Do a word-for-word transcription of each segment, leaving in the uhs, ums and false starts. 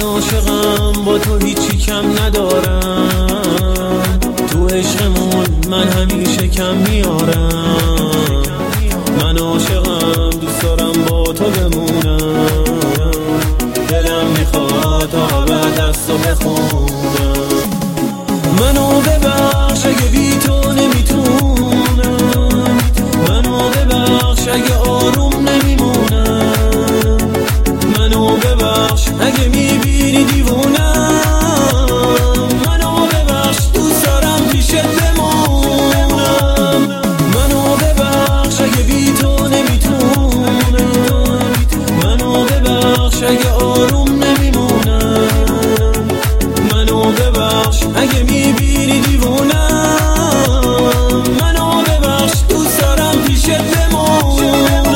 عاشقم با تو هیچی کم ندارم، تو عشقمون من همیشه کم میارم. من عاشقم دوست دارم با تو بمونم، دلم میخواد تا بعد از تو بخونم. منو ببخش اگه بی تو نمیتونم، منو ببخش اگه آروم نمیمونم، منو ببخش اگه میبینی دیوونم، منو ببخش دوست دارم پیشت بمونم. منو ببخش اگه بی تو نمیتونم، منو ببخش اگه آروم نمیمونم، منو ببخش اگه میبینی دیوونم، منو ببخش دوست دارم پیشت بمونم.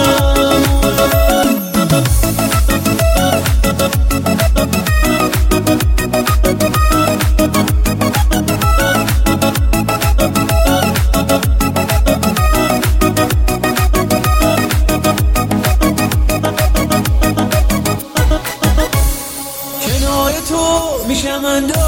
کنار تو میشم انداز